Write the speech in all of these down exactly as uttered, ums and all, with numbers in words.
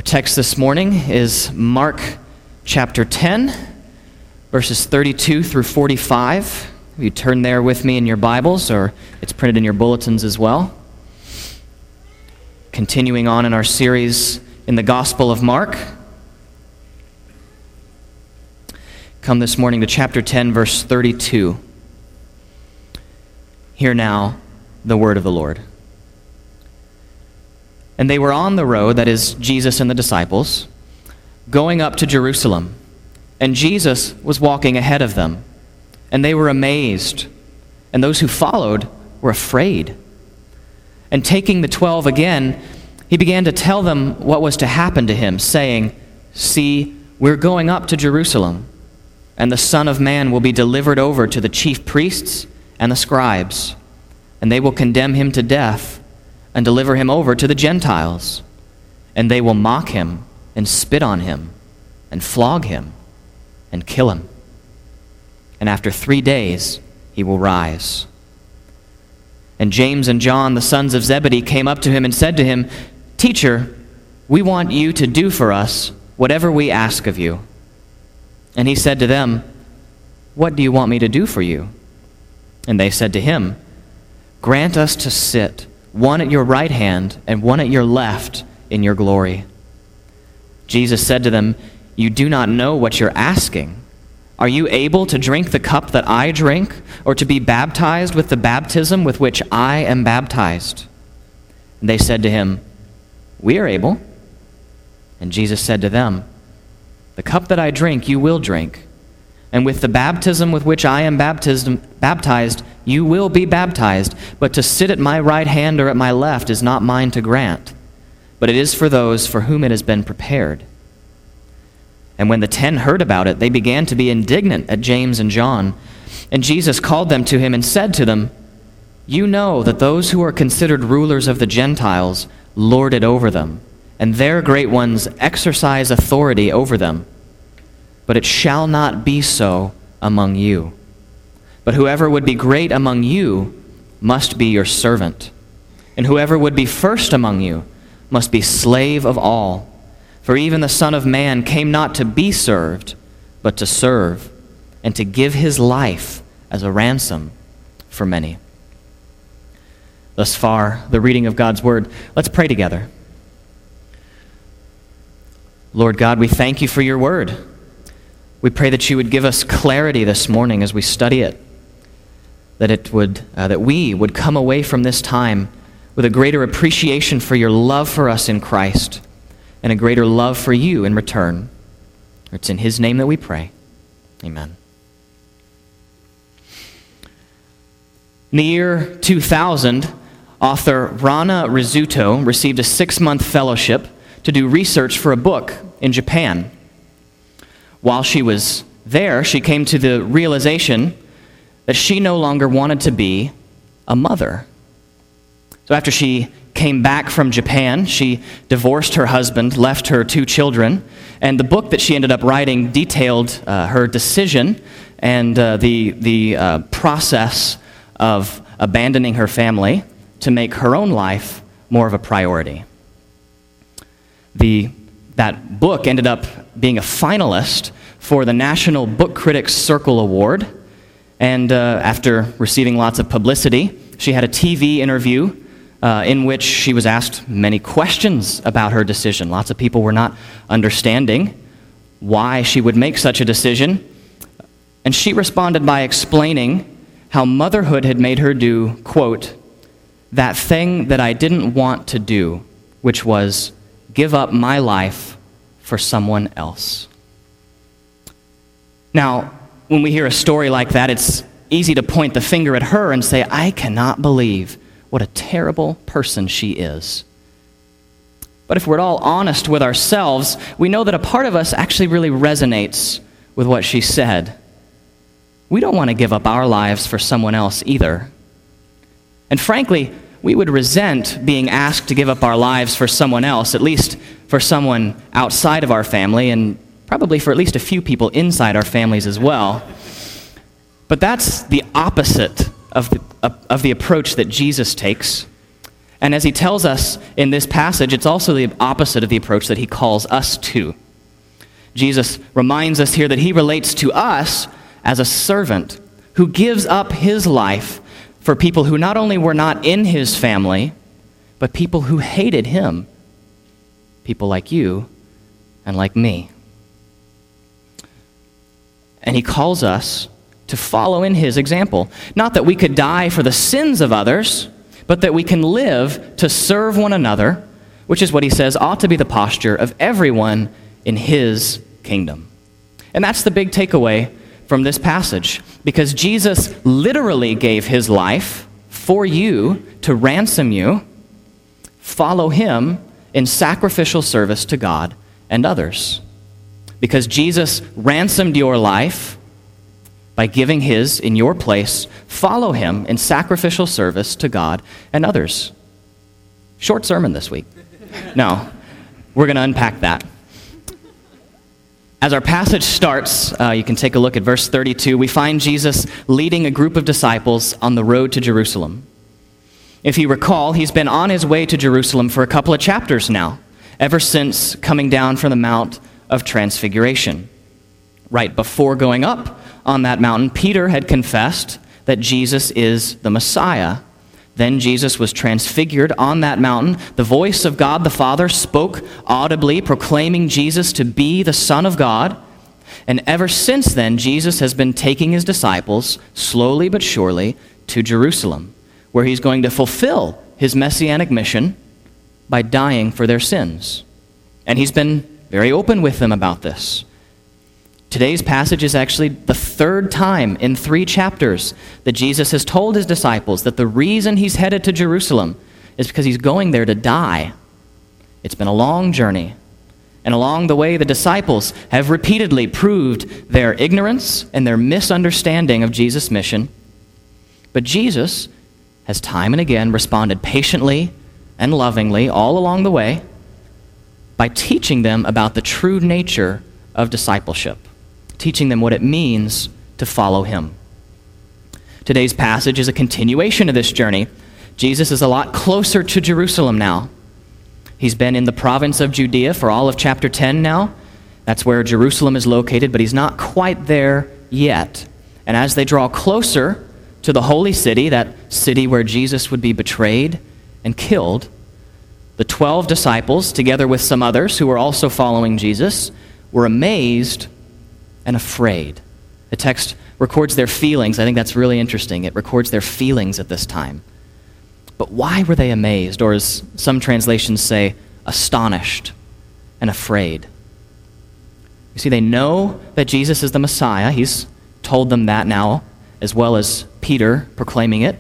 text this morning is Mark chapter ten, verses thirty-two through forty-five. If you turn there with me in your Bibles, or it's printed in your bulletins as well. Continuing on in our series in the Gospel of Mark. Come this morning to chapter ten, verse thirty-two. Hear now the word of the Lord. And they were on the road, that is, Jesus and the disciples, going up to Jerusalem. And Jesus was walking ahead of them. And they were amazed. And those who followed were afraid. And taking the twelve again, he began to tell them what was to happen to him, saying, "See, we're going up to Jerusalem, and the Son of Man will be delivered over to the chief priests and the scribes, and they will condemn him to death and deliver him over to the Gentiles. And they will mock him and spit on him and flog him and kill him. And after three days he will rise." And James and John, the sons of Zebedee, came up to him and said to him, "Teacher, we want you to do for us whatever we ask of you." And he said to them, "What do you want me to do for you?" And they said to him, "Grant us to sit, one at your right hand and one at your left, in your glory." Jesus said to them, "You do not know what you're asking. Are you able to drink the cup that I drink, or to be baptized with the baptism with which I am baptized?" And they said to him, "We are able." And Jesus said to them, "The cup that I drink you will drink, and with the baptism with which I am baptized, baptized, you will be baptized, but to sit at my right hand or at my left is not mine to grant, but it is for those for whom it has been prepared." And when the ten heard about it, they began to be indignant at James and John. And Jesus called them to him and said to them, "You know that those who are considered rulers of the Gentiles lord it over them, and their great ones exercise authority over them. But it shall not be so among you. But whoever would be great among you must be your servant. And whoever would be first among you must be slave of all. For even the Son of Man came not to be served, but to serve, and to give his life as a ransom for many." Thus far, the reading of God's word. Let's pray together. Lord God, we thank you for your word. We pray that you would give us clarity this morning as we study it, that it would, uh, that we would come away from this time with a greater appreciation for your love for us in Christ and a greater love for you in return. It's in his name that we pray. Amen. In the year two thousand, author Rana Rizzuto received a six-month fellowship to do research for a book in Japan. While she was there, she came to the realization that she no longer wanted to be a mother. So after she came back from Japan, she divorced her husband, left her two children, and the book that she ended up writing detailed uh, her decision and uh, the, the uh, process of abandoning her family to make her own life more of a priority. The, that book ended up being a finalist for the National Book Critics Circle Award, and uh, after receiving lots of publicity, she had a T V interview uh, in which she was asked many questions about her decision. Lots of people were not understanding why she would make such a decision, and she responded by explaining how motherhood had made her do, quote, "that thing that I didn't want to do, which was give up my life for someone else." Now, when we hear a story like that, it's easy to point the finger at her and say, "I cannot believe what a terrible person she is." But if we're at all honest with ourselves, we know that a part of us actually really resonates with what she said. We don't want to give up our lives for someone else either. And frankly, we would resent being asked to give up our lives for someone else, at least for someone outside of our family, and probably for at least a few people inside our families as well. But that's the opposite of the, of the approach that Jesus takes. And as he tells us in this passage, it's also the opposite of the approach that he calls us to. Jesus reminds us here that he relates to us as a servant who gives up his life for people who not only were not in his family, but people who hated him, people like you and like me. And he calls us to follow in his example. Not that we could die for the sins of others, but that we can live to serve one another, which is what he says ought to be the posture of everyone in his kingdom. And that's the big takeaway from this passage, because Jesus literally gave his life for you to ransom you. Follow him in sacrificial service to God and others. Because Jesus ransomed your life by giving his in your place, follow him in sacrificial service to God and others. Short sermon this week. No, we're going to unpack that. As our passage starts, uh, you can take a look at verse thirty-two. We find Jesus leading a group of disciples on the road to Jerusalem. If you recall, he's been on his way to Jerusalem for a couple of chapters now, ever since coming down from the Mount of Transfiguration. Right before going up on that mountain, Peter had confessed that Jesus is the Messiah. Then Jesus was transfigured on that mountain. The voice of God the Father spoke audibly, proclaiming Jesus to be the Son of God. And ever since then, Jesus has been taking his disciples, slowly but surely, to Jerusalem, where he's going to fulfill his messianic mission by dying for their sins. And he's been very open with them about this. Today's passage is actually the third time in three chapters that Jesus has told his disciples that the reason he's headed to Jerusalem is because he's going there to die. It's been a long journey. And along the way, the disciples have repeatedly proved their ignorance and their misunderstanding of Jesus' mission. But Jesus has time and again responded patiently and lovingly all along the way by teaching them about the true nature of discipleship, teaching them what it means to follow him. Today's passage is a continuation of this journey. Jesus is a lot closer to Jerusalem now. He's been in the province of Judea for all of chapter ten now. That's where Jerusalem is located, but he's not quite there yet. And as they draw closer to the holy city, that city where Jesus would be betrayed and killed, the twelve disciples, together with some others who were also following Jesus, were amazed and afraid. The text records their feelings. I think that's really interesting. It records their feelings at this time. But why were they amazed, or as some translations say, astonished and afraid? You see, they know that Jesus is the Messiah. He's told them that now, as well as Peter proclaiming it.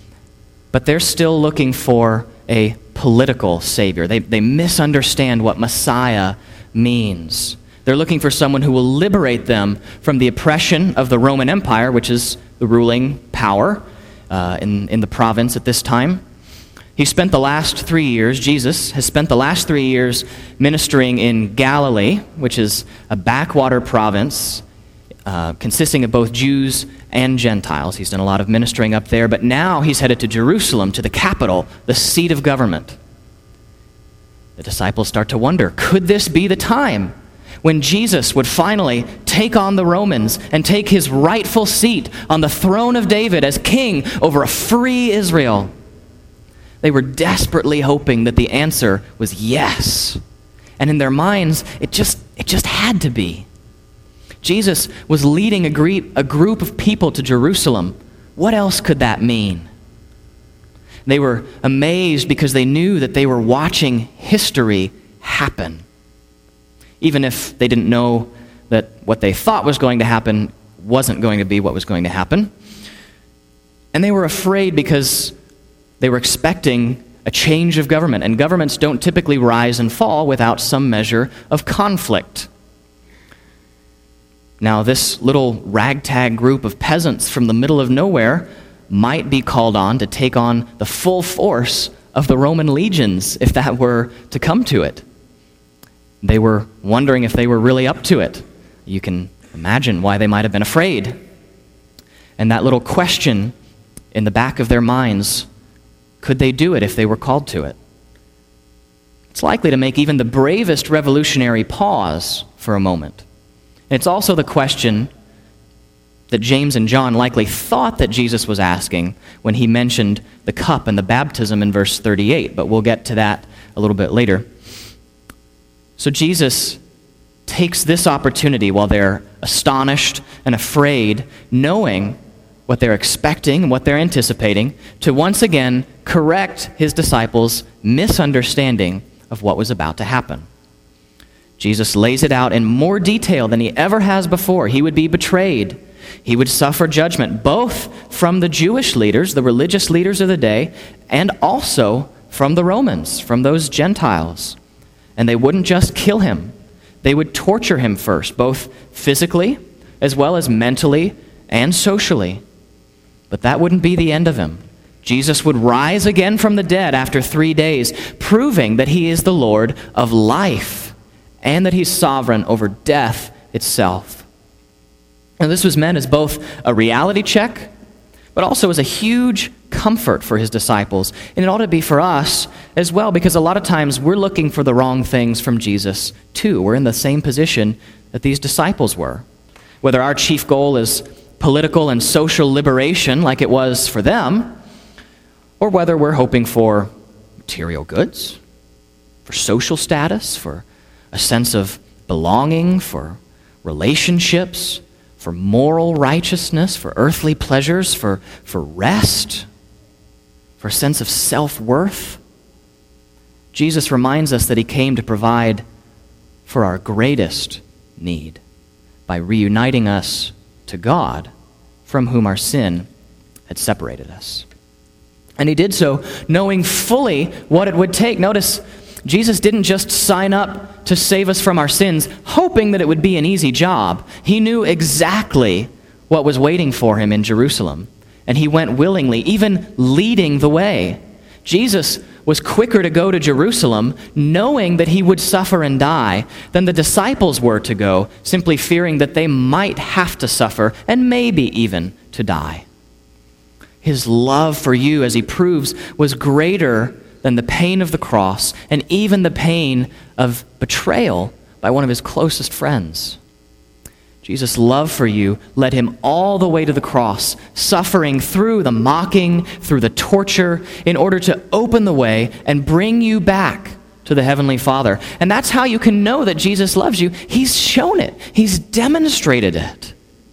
But they're still looking for a political savior. They, they misunderstand what Messiah means. They're looking for someone who will liberate them from the oppression of the Roman Empire, which is the ruling power uh, in, in the province at this time. He spent the last three years, Jesus has spent the last three years ministering in Galilee, which is a backwater province uh, consisting of both Jews and Gentiles. He's done a lot of ministering up there, but now he's headed to Jerusalem, to the capital, the seat of government. The disciples start to wonder, could this be the time when Jesus would finally take on the Romans and take his rightful seat on the throne of David as king over a free Israel? They were desperately hoping that the answer was yes. And in their minds, it just, it just had to be. Jesus was leading a, gre- a group of people to Jerusalem. What else could that mean? They were amazed because they knew that they were watching history happen. Even if they didn't know that what they thought was going to happen wasn't going to be what was going to happen. And they were afraid because they were expecting a change of government, and governments don't typically rise and fall without some measure of conflict. Now, this little ragtag group of peasants from the middle of nowhere might be called on to take on the full force of the Roman legions if that were to come to it. They were wondering if they were really up to it. You can imagine why they might have been afraid. And that little question in the back of their minds Could they do it if they were called to it? It's likely to make even the bravest revolutionary pause for a moment. And it's also the question that James and John likely thought that Jesus was asking when he mentioned the cup and the baptism in verse thirty-eight, but we'll get to that a little bit later. So Jesus takes this opportunity while they're astonished and afraid, knowing what they're expecting and what they're anticipating, to once again correct his disciples' misunderstanding of what was about to happen. Jesus lays it out in more detail than he ever has before. He would be betrayed. He would suffer judgment, both from the Jewish leaders, the religious leaders of the day, and also from the Romans, from those Gentiles. And they wouldn't just kill him. They would torture him first, both physically as well as mentally and socially. But that wouldn't be the end of him. Jesus would rise again from the dead after three days, proving that he is the Lord of life and that he's sovereign over death itself. And this was meant as both a reality check, but also as a huge comfort for his disciples. And it ought to be for us as well, because a lot of times we're looking for the wrong things from Jesus too. We're in the same position that these disciples were. Whether our chief goal is political and social liberation like it was for them, or whether we're hoping for material goods, for social status, for a sense of belonging, for relationships, for moral righteousness, for earthly pleasures, for, for rest, for a sense of self-worth. Jesus reminds us that he came to provide for our greatest need by reuniting us to God, from whom our sin had separated us. And he did so knowing fully what it would take. Notice, Jesus didn't just sign up to save us from our sins, hoping that it would be an easy job. He knew exactly what was waiting for him in Jerusalem, and he went willingly, even leading the way. Jesus was quicker to go to Jerusalem, knowing that he would suffer and die, than the disciples were to go, simply fearing that they might have to suffer and maybe even to die. His love for you, as he proves, was greater than the pain of the cross and even the pain of betrayal by one of his closest friends. Jesus' love for you led him all the way to the cross, suffering through the mocking, through the torture, in order to open the way and bring you back to the Heavenly Father. And that's how you can know that Jesus loves you. He's shown it. He's demonstrated it.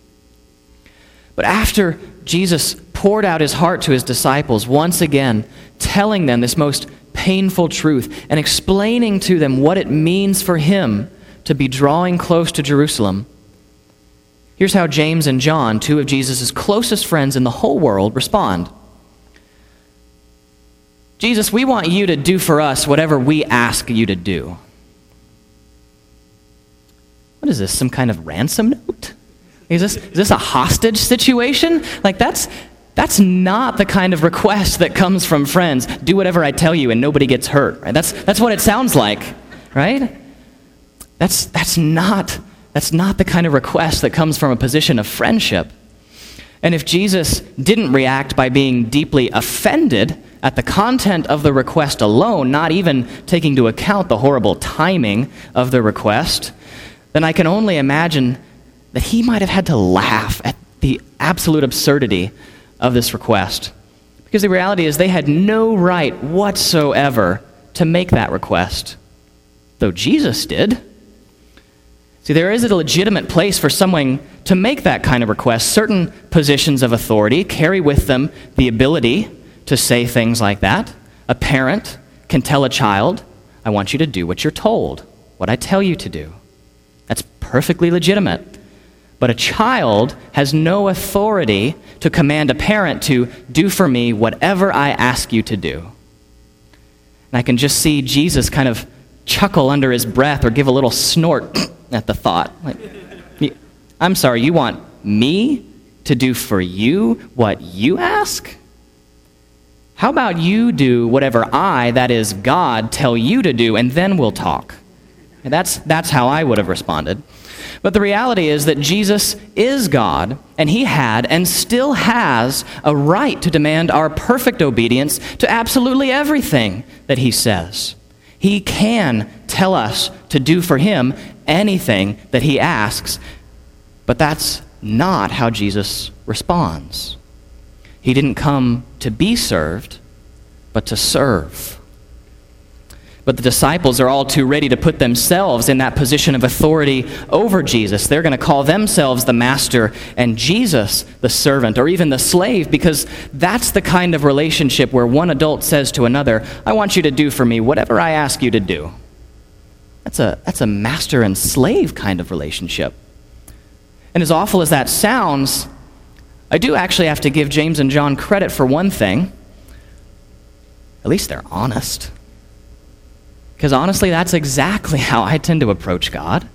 But after Jesus poured out his heart to his disciples, once again, telling them this most painful truth and explaining to them what it means for him to be drawing close to Jerusalem, here's how James and John, two of Jesus' closest friends in the whole world, respond. Jesus, we want you to do for us whatever we ask you to do. What is this, some kind of ransom note? Is this, is this a hostage situation? Like, that's that's not the kind of request that comes from friends. Do whatever I tell you and nobody gets hurt. Right? That's that's what it sounds like, right? That's that's not that's not the kind of request that comes from a position of friendship. And if Jesus didn't react by being deeply offended at the content of the request alone, not even taking into account the horrible timing of the request, then I can only imagine that he might have had to laugh at the absolute absurdity of this request. Because the reality is they had no right whatsoever to make that request, though Jesus did. See, there is a legitimate place for someone to make that kind of request. Certain positions of authority carry with them the ability to say things like that. A parent can tell a child, I want you to do what you're told, what I tell you to do. That's perfectly legitimate. But a child has no authority to command a parent to do for me whatever I ask you to do. And I can just see Jesus kind of chuckle under his breath or give a little snort at the thought. Like, I'm sorry, you want me to do for you what you ask? How about you do whatever I, that is God, tell you to do, and then we'll talk, That's, that's how I would have responded. But the reality is that Jesus is God, and he had and still has a right to demand our perfect obedience to absolutely everything that he says. He can tell us to do for him anything that he asks, but that's not how Jesus responds. He didn't come to be served, but to serve. But the disciples are all too ready to put themselves in that position of authority over Jesus. They're going to call themselves the master and Jesus the servant, or even the slave, because that's the kind of relationship where one adult says to another, I want you to do for me whatever I ask you to do. That's a, that's a master and slave kind of relationship. And as awful as that sounds, I do actually have to give James and John credit for one thing. At least they're honest. Because honestly, that's exactly how I tend to approach God.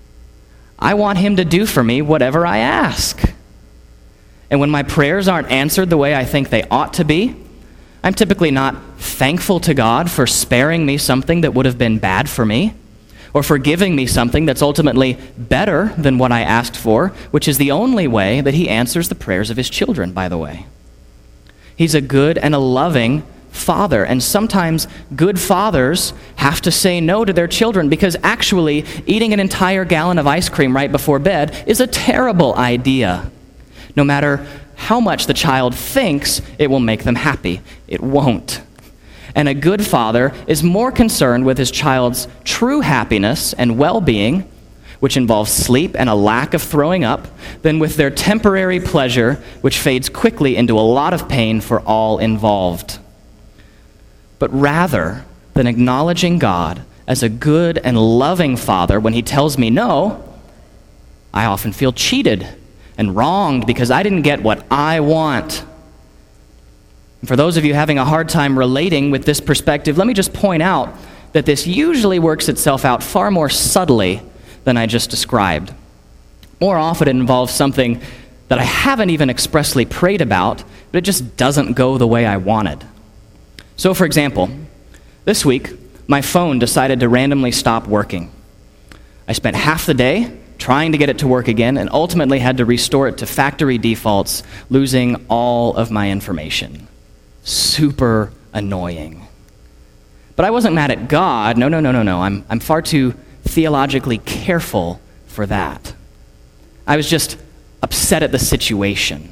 I want him to do for me whatever I ask. And when my prayers aren't answered the way I think they ought to be, I'm typically not thankful to God for sparing me something that would have been bad for me, or for giving me something that's ultimately better than what I asked for, which is the only way that he answers the prayers of his children, by the way. He's a good and a loving father, and sometimes good fathers have to say no to their children because actually eating an entire gallon of ice cream right before bed is a terrible idea. No matter how much the child thinks it will make them happy, it won't. And a good father is more concerned with his child's true happiness and well-being, which involves sleep and a lack of throwing up, than with their temporary pleasure, which fades quickly into a lot of pain for all involved. But rather than acknowledging God as a good and loving father when he tells me no, I often feel cheated and wronged because I didn't get what I want. And for those of you having a hard time relating with this perspective, let me just point out that this usually works itself out far more subtly than I just described. More often it involves something that I haven't even expressly prayed about, but it just doesn't go the way I wanted. So, for example, this week, my phone decided to randomly stop working. I spent half the day trying to get it to work again and ultimately had to restore it to factory defaults, losing all of my information. Super annoying. But I wasn't mad at God. No, no, no, no, no. I'm, I'm far too theologically careful for that. I was just upset at the situation.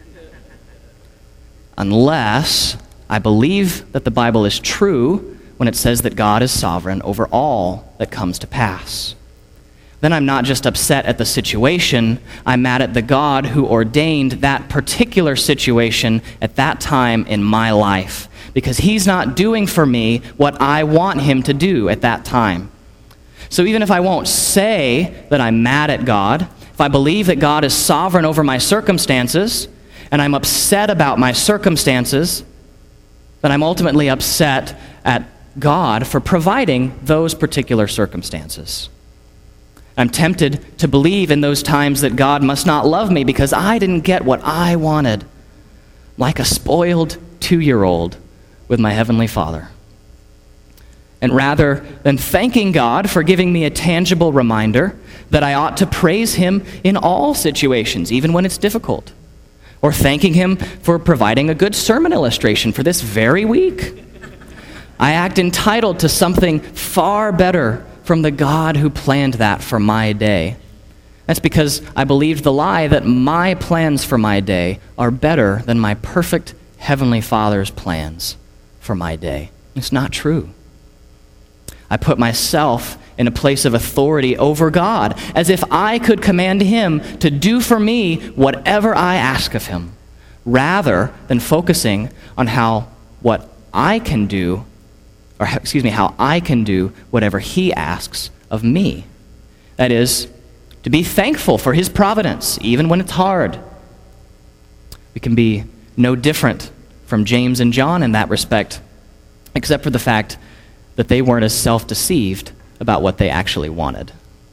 Unless I believe that the Bible is true when it says that God is sovereign over all that comes to pass. Then I'm not just upset at the situation, I'm mad at the God who ordained that particular situation at that time in my life, because he's not doing for me what I want him to do at that time. So even if I won't say that I'm mad at God, if I believe that God is sovereign over my circumstances, and I'm upset about my circumstances, then I'm ultimately upset at God for providing those particular circumstances. I'm tempted to believe in those times that God must not love me because I didn't get what I wanted, like a spoiled two-year-old with my Heavenly Father. And rather than thanking God for giving me a tangible reminder that I ought to praise him in all situations, even when it's difficult, or thanking him for providing a good sermon illustration for this very week, I act entitled to something far better from the God who planned that for my day. That's because I believed the lie that my plans for my day are better than my perfect Heavenly Father's plans for my day. It's not true. I put myself in a place of authority over God, as if I could command him to do for me whatever I ask of him, rather than focusing on how what I can do or excuse me, how I can do whatever he asks of me. That is, to be thankful for his providence, even when it's hard. We can be no different from James and John in that respect, except for the fact that they weren't as self-deceived about what they actually wanted.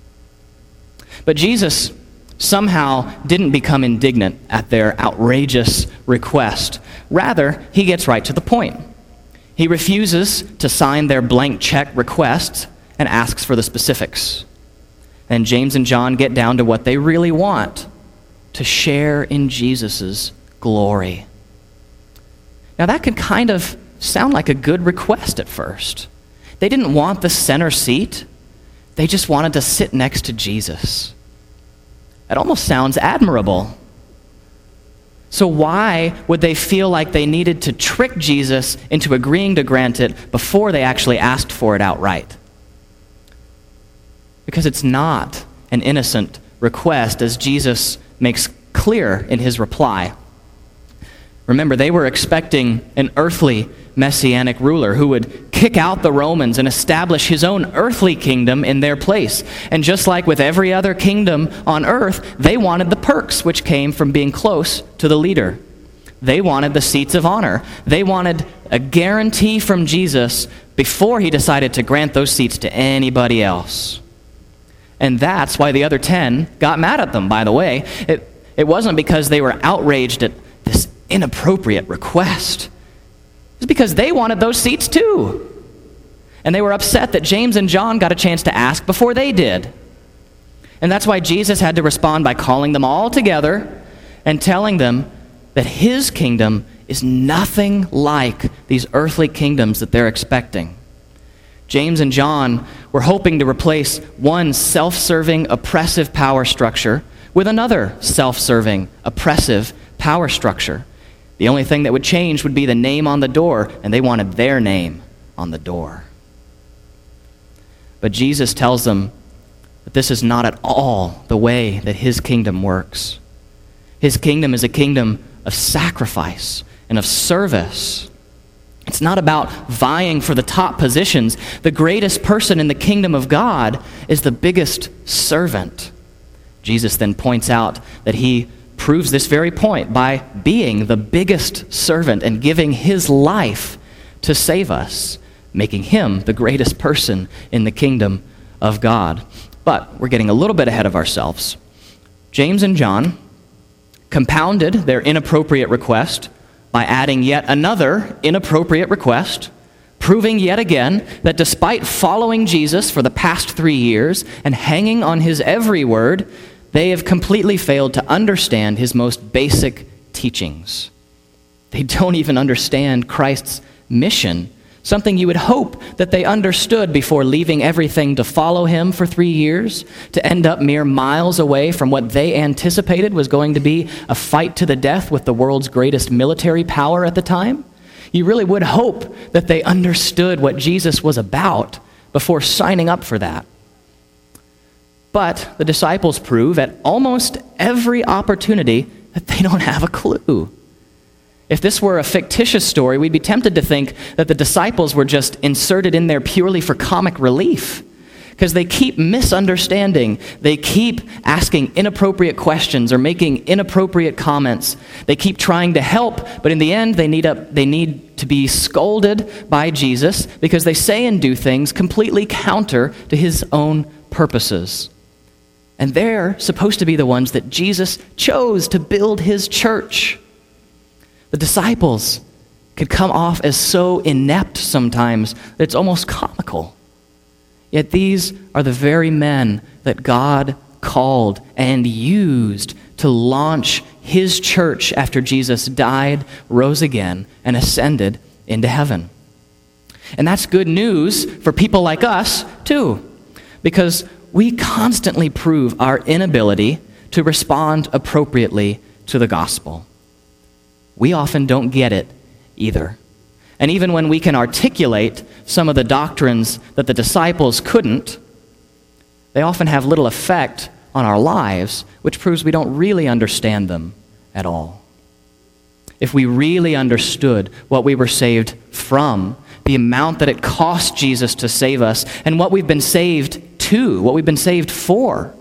But Jesus somehow didn't become indignant at their outrageous request. Rather, he gets right to the point. He refuses to sign their blank check requests and asks for the specifics. And James and John get down to what they really want, to share in Jesus' glory. Now that could kind of sound like a good request at first. They didn't want the center seat. They just wanted to sit next to Jesus. It almost sounds admirable. So why would they feel like they needed to trick Jesus into agreeing to grant it before they actually asked for it outright? Because it's not an innocent request, as Jesus makes clear in his reply. Remember, they were expecting an earthly messianic ruler who would kick out the Romans and establish his own earthly kingdom in their place. And just like with every other kingdom on earth, they wanted the perks which came from being close to the leader. They wanted the seats of honor. They wanted a guarantee from Jesus before he decided to grant those seats to anybody else. And that's why the other ten got mad at them, by the way. It, it wasn't because they were outraged at this inappropriate request. It's because they wanted those seats too. And they were upset that James and John got a chance to ask before they did. And that's why Jesus had to respond by calling them all together and telling them that his kingdom is nothing like these earthly kingdoms that they're expecting. James and John were hoping to replace one self-serving, oppressive power structure with another self-serving, oppressive power structure. The only thing that would change would be the name on the door, and they wanted their name on the door. But Jesus tells them that this is not at all the way that his kingdom works. His kingdom is a kingdom of sacrifice and of service. It's not about vying for the top positions. The greatest person in the kingdom of God is the biggest servant. Jesus then points out that he proves this very point by being the biggest servant and giving his life to save us, making him the greatest person in the kingdom of God. But we're getting a little bit ahead of ourselves. James and John compounded their inappropriate request by adding yet another inappropriate request, proving yet again that despite following Jesus for the past three years and hanging on his every word, they have completely failed to understand his most basic teachings. They don't even understand Christ's mission, something you would hope that they understood before leaving everything to follow him for three years, to end up mere miles away from what they anticipated was going to be a fight to the death with the world's greatest military power at the time. You really would hope that they understood what Jesus was about before signing up for that. But the disciples prove at almost every opportunity that they don't have a clue. If this were a fictitious story, we'd be tempted to think that the disciples were just inserted in there purely for comic relief, because they keep misunderstanding. They keep asking inappropriate questions or making inappropriate comments. They keep trying to help, but in the end, they need, a, they need to be scolded by Jesus because they say and do things completely counter to his own purposes. And they're supposed to be the ones that Jesus chose to build his church. The disciples could come off as so inept sometimes that it's almost comical. Yet these are the very men that God called and used to launch his church after Jesus died, rose again, and ascended into heaven. And that's good news for people like us, too, because we constantly prove our inability to respond appropriately to the gospel. We often don't get it either. And even when we can articulate some of the doctrines that the disciples couldn't, they often have little effect on our lives, which proves we don't really understand them at all. If we really understood what we were saved from, the amount that it cost Jesus to save us, and what we've been saved to, what we've been saved for,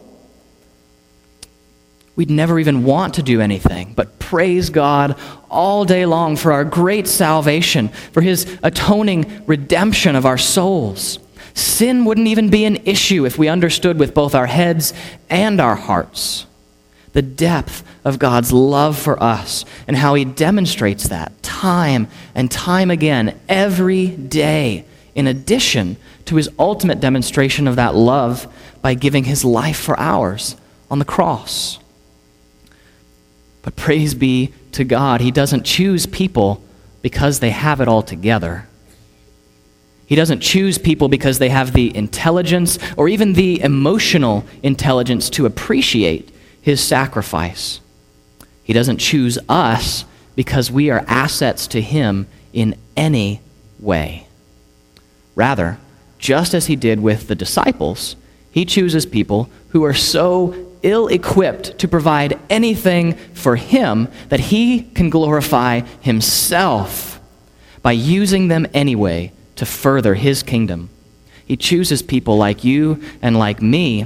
we'd never even want to do anything but praise God all day long for our great salvation, for his atoning redemption of our souls. Sin wouldn't even be an issue if we understood with both our heads and our hearts the depth of God's love for us and how he demonstrates that time and time again every day, in addition to his ultimate demonstration of that love by giving his life for ours on the cross. But praise be to God, he doesn't choose people because they have it all together. He doesn't choose people because they have the intelligence or even the emotional intelligence to appreciate his sacrifice. He doesn't choose us because we are assets to him in any way. Rather, just as he did with the disciples, he chooses people who are so ill-equipped to provide anything for him that he can glorify himself by using them anyway to further his kingdom. He chooses people like you and like me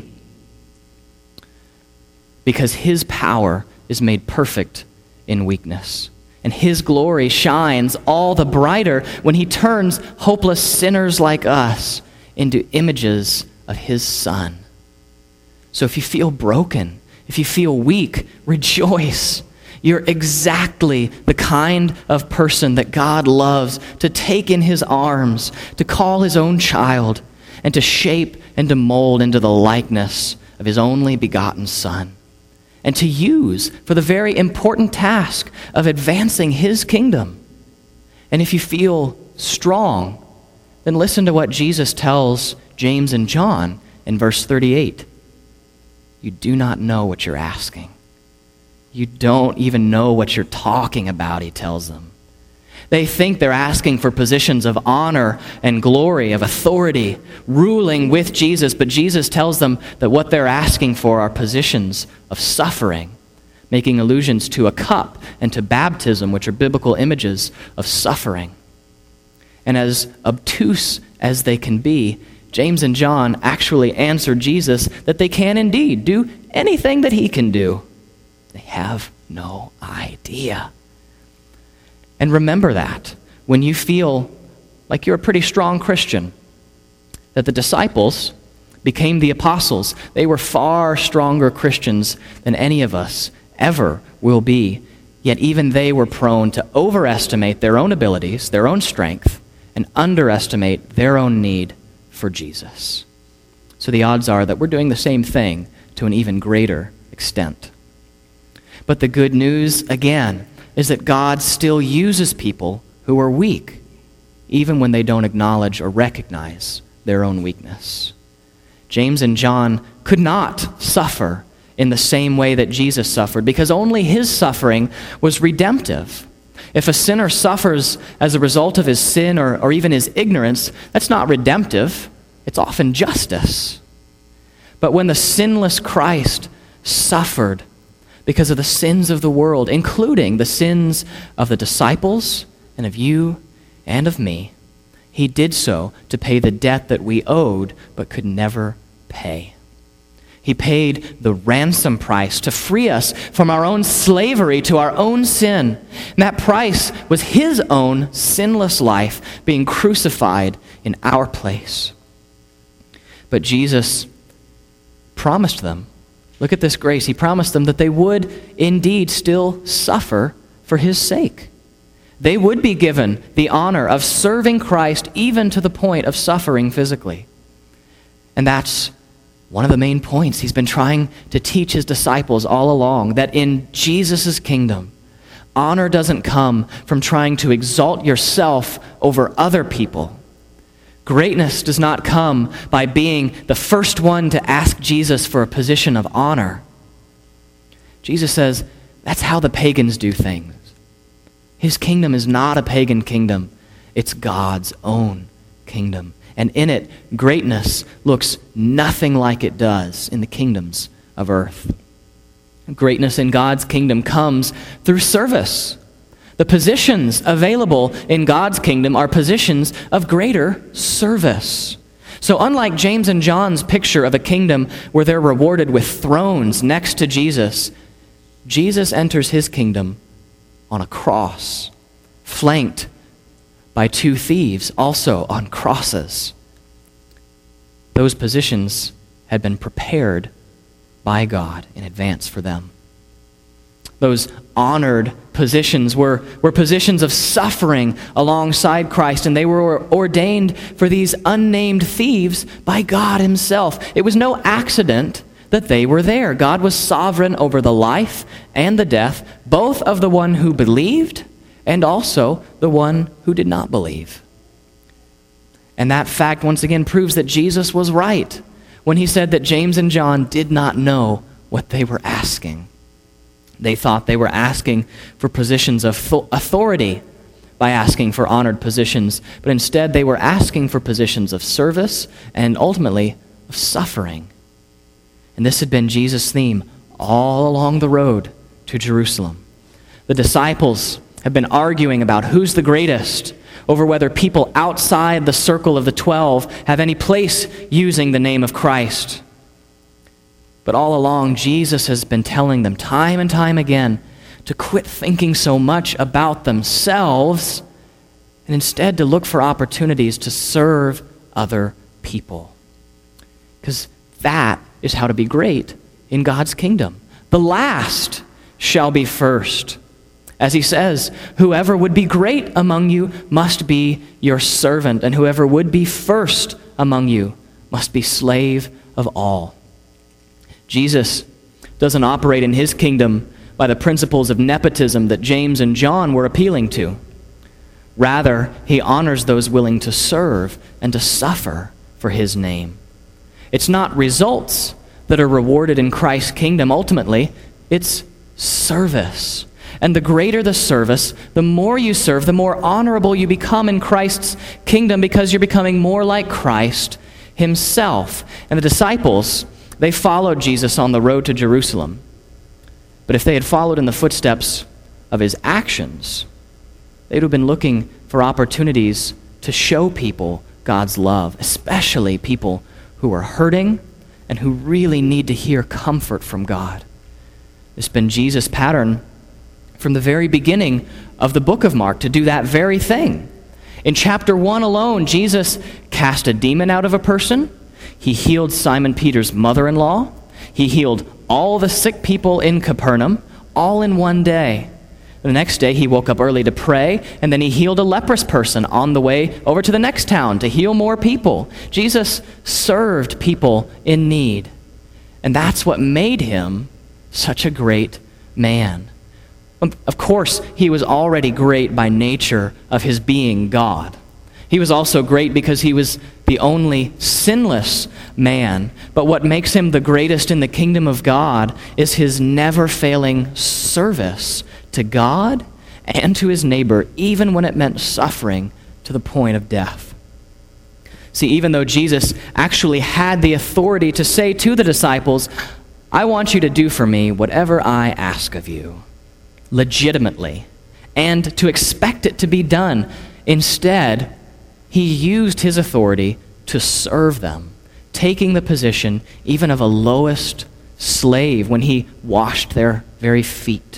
because his power is made perfect in weakness. And his glory shines all the brighter when he turns hopeless sinners like us into images of his Son. So if you feel broken, if you feel weak, rejoice. You're exactly the kind of person that God loves to take in his arms, to call his own child, and to shape and to mold into the likeness of his only begotten Son, and to use for the very important task of advancing his kingdom. And if you feel strong, then listen to what Jesus tells James and John in verse thirty-eight. You do not know what you're asking. You don't even know what you're talking about, he tells them. They think they're asking for positions of honor and glory, of authority, ruling with Jesus, but Jesus tells them that what they're asking for are positions of suffering, making allusions to a cup and to baptism, which are biblical images of suffering. And as obtuse as they can be, James and John actually answer Jesus that they can indeed do anything that he can do. They have no idea. And remember that when you feel like you're a pretty strong Christian, that the disciples became the apostles. They were far stronger Christians than any of us ever will be. Yet even they were prone to overestimate their own abilities, their own strength, and underestimate their own need for Jesus. So the odds are that we're doing the same thing to an even greater extent. But the good news, again, is that God still uses people who are weak, even when they don't acknowledge or recognize their own weakness. James and John could not suffer in the same way that Jesus suffered, because only his suffering was redemptive. If a sinner suffers as a result of his sin or, or even his ignorance, that's not redemptive. It's often justice. But when the sinless Christ suffered because of the sins of the world, including the sins of the disciples and of you and of me, he did so to pay the debt that we owed but could never pay. He paid the ransom price to free us from our own slavery to our own sin. And that price was his own sinless life being crucified in our place. But Jesus promised them, look at this grace, he promised them that they would indeed still suffer for his sake. They would be given the honor of serving Christ even to the point of suffering physically. And that's one of the main points he's been trying to teach his disciples all along, that in Jesus' kingdom, honor doesn't come from trying to exalt yourself over other people. Greatness does not come by being the first one to ask Jesus for a position of honor. Jesus says that's how the pagans do things. His kingdom is not a pagan kingdom. It's God's own kingdom. And in it, greatness looks nothing like it does in the kingdoms of earth. Greatness in God's kingdom comes through service. The positions available in God's kingdom are positions of greater service. So unlike James and John's picture of a kingdom where they're rewarded with thrones next to Jesus, Jesus enters his kingdom on a cross, flanked by two thieves also on crosses. Those positions had been prepared by God in advance for them. Those honored positions were, were positions of suffering alongside Christ, and they were ordained for these unnamed thieves by God himself. It was no accident that they were there. God was sovereign over the life and the death, both of the one who believed and also the one who did not believe. And that fact once again proves that Jesus was right when he said that James and John did not know what they were asking. They thought they were asking for positions of authority by asking for honored positions, but instead they were asking for positions of service and ultimately of suffering. And this had been Jesus' theme all along the road to Jerusalem. The disciples have been arguing about who's the greatest, over whether people outside the circle of the twelve have any place using the name of Christ. But all along, Jesus has been telling them time and time again to quit thinking so much about themselves and instead to look for opportunities to serve other people. Because that is how to be great in God's kingdom. The last shall be first. As he says, whoever would be great among you must be your servant, and whoever would be first among you must be slave of all. Jesus doesn't operate in his kingdom by the principles of nepotism that James and John were appealing to. Rather, he honors those willing to serve and to suffer for his name. It's not results that are rewarded in Christ's kingdom. Ultimately, it's service. And the greater the service, the more you serve, the more honorable you become in Christ's kingdom, because you're becoming more like Christ himself. And the disciples, they followed Jesus on the road to Jerusalem. But if they had followed in the footsteps of his actions, they'd have been looking for opportunities to show people God's love, especially people who are hurting and who really need to hear comfort from God. It's been Jesus' pattern from the very beginning of the book of Mark to do that very thing. In chapter one alone, Jesus cast a demon out of a person. He healed Simon Peter's mother-in-law. He healed all the sick people in Capernaum, all in one day. The next day, he woke up early to pray, and then he healed a leprous person on the way over to the next town to heal more people. Jesus served people in need, and that's what made him such a great man. Of course, he was already great by nature of his being God. He was also great because he was the only sinless man. But what makes him the greatest in the kingdom of God is his never-failing service to God and to his neighbor, even when it meant suffering to the point of death. See, even though Jesus actually had the authority to say to the disciples, I want you to do for me whatever I ask of you, legitimately, and to expect it to be done. Instead, he used his authority to serve them, taking the position even of a lowest slave when he washed their very feet.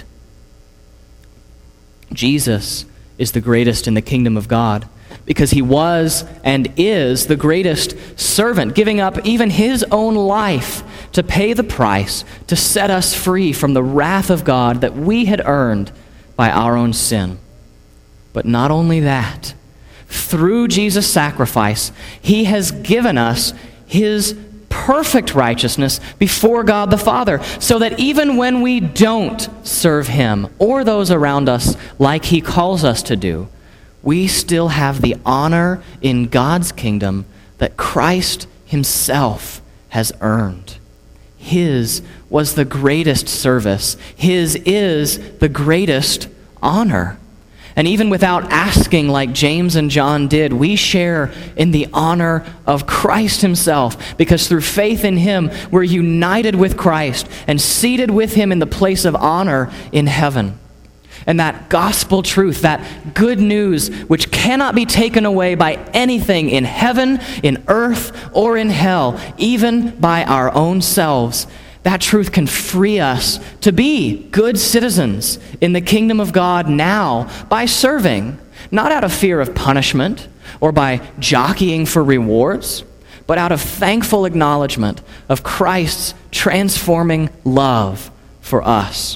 Jesus is the greatest in the kingdom of God because he was and is the greatest servant, giving up even his own life to pay the price to set us free from the wrath of God that we had earned by our own sin. But not only that, through Jesus' sacrifice, he has given us his perfect righteousness before God the Father, so that even when we don't serve him or those around us like he calls us to do, we still have the honor in God's kingdom that Christ himself has earned. His was the greatest service. His is the greatest honor. And even without asking like James and John did, we share in the honor of Christ himself, because through faith in him, we're united with Christ and seated with him in the place of honor in heaven. And that gospel truth, that good news, which cannot be taken away by anything in heaven, in earth, or in hell, even by our own selves, that truth can free us to be good citizens in the kingdom of God now by serving, not out of fear of punishment or by jockeying for rewards, but out of thankful acknowledgement of Christ's transforming love for us.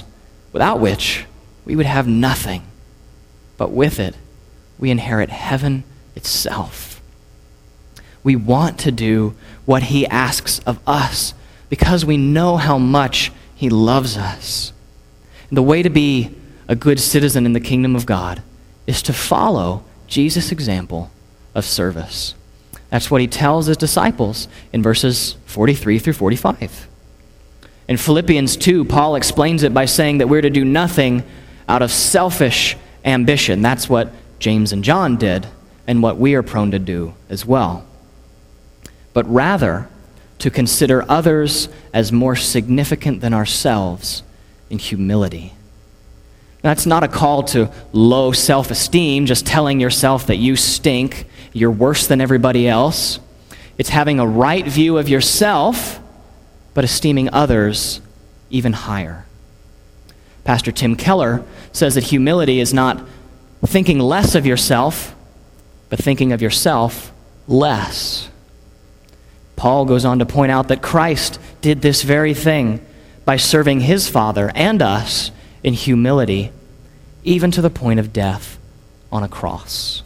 without which we would have nothing, but with it, we inherit heaven itself. We want to do what he asks of us because we know how much he loves us. And the way to be a good citizen in the kingdom of God is to follow Jesus' example of service. That's what he tells his disciples in verses forty-three through forty-five. In Philippians two, Paul explains it by saying that we're to do nothing out of selfish ambition. That's what James and John did, and what we are prone to do as well. But rather, to consider others as more significant than ourselves in humility. That's not a call to low self-esteem, just telling yourself that you stink, you're worse than everybody else. It's having a right view of yourself, but esteeming others even higher. Pastor Tim Keller says that humility is not thinking less of yourself, but thinking of yourself less. Paul goes on to point out that Christ did this very thing by serving his Father and us in humility, even to the point of death on a cross.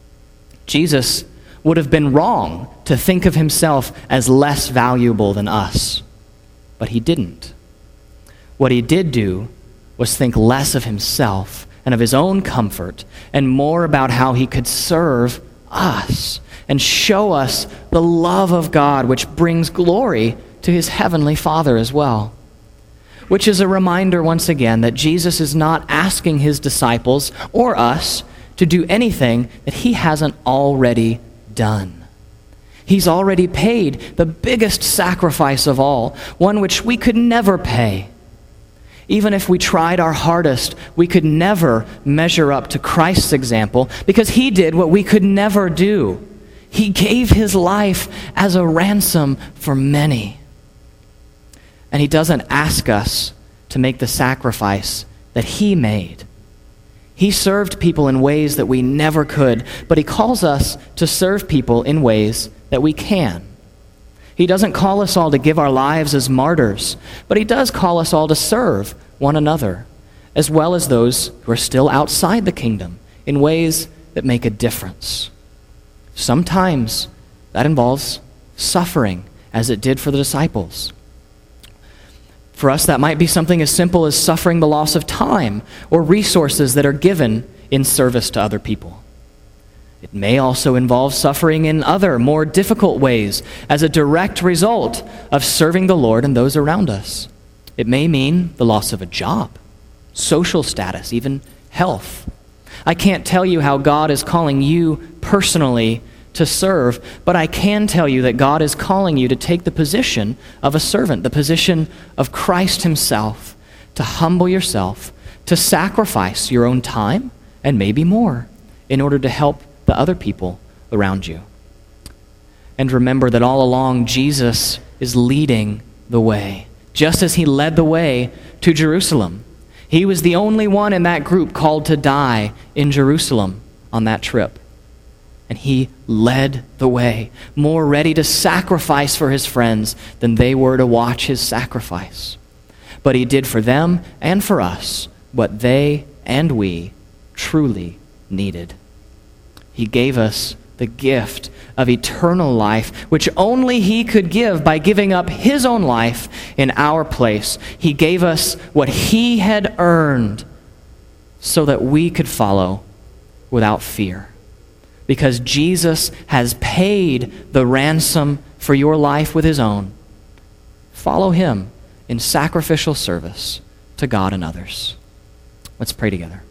Jesus would have been wrong to think of himself as less valuable than us, but he didn't. What he did do was think less of himself and of his own comfort and more about how he could serve us and show us the love of God, which brings glory to his heavenly Father as well. Which is a reminder once again that Jesus is not asking his disciples or us to do anything that he hasn't already done. He's already paid the biggest sacrifice of all, one which we could never pay. Even if we tried our hardest, we could never measure up to Christ's example because he did what we could never do. He gave his life as a ransom for many. And he doesn't ask us to make the sacrifice that he made. He served people in ways that we never could, but he calls us to serve people in ways that we can. He doesn't call us all to give our lives as martyrs, but he does call us all to serve one another, as well as those who are still outside the kingdom, in ways that make a difference. Sometimes that involves suffering, as it did for the disciples. For us, that might be something as simple as suffering the loss of time or resources that are given in service to other people. It may also involve suffering in other, more difficult ways as a direct result of serving the Lord and those around us. It may mean the loss of a job, social status, even health. I can't tell you how God is calling you personally to serve, but I can tell you that God is calling you to take the position of a servant, the position of Christ himself, to humble yourself, to sacrifice your own time, and maybe more, in order to help the other people around you. And remember that all along, Jesus is leading the way, just as he led the way to Jerusalem. He was the only one in that group called to die in Jerusalem on that trip. And he led the way, more ready to sacrifice for his friends than they were to watch his sacrifice. But he did for them and for us what they and we truly needed. He gave us the gift of eternal life, which only he could give by giving up his own life in our place. He gave us what he had earned so that we could follow without fear. Because Jesus has paid the ransom for your life with his own. Follow him in sacrificial service to God and others. Let's pray together.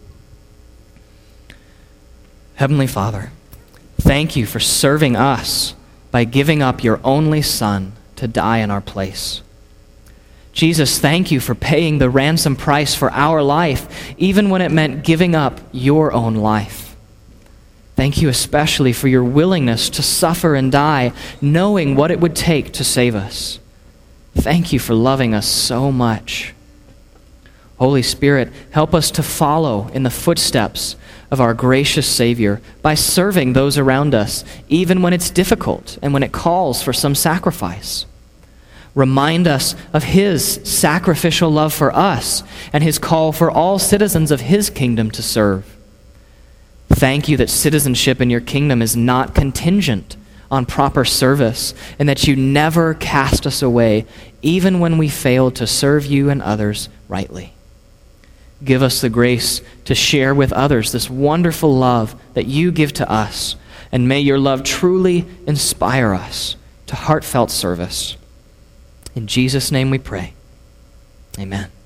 Heavenly Father, thank you for serving us by giving up your only Son to die in our place. Jesus, thank you for paying the ransom price for our life, even when it meant giving up your own life. Thank you especially for your willingness to suffer and die, knowing what it would take to save us. Thank you for loving us so much. Holy Spirit, help us to follow in the footsteps of our gracious Savior by serving those around us, even when it's difficult and when it calls for some sacrifice. Remind us of his sacrificial love for us and his call for all citizens of his kingdom to serve. Thank you that citizenship in your kingdom is not contingent on proper service, and that you never cast us away, even when we fail to serve you and others rightly. Give us the grace to share with others this wonderful love that you give to us, and may your love truly inspire us to heartfelt service. In Jesus' name we pray. Amen.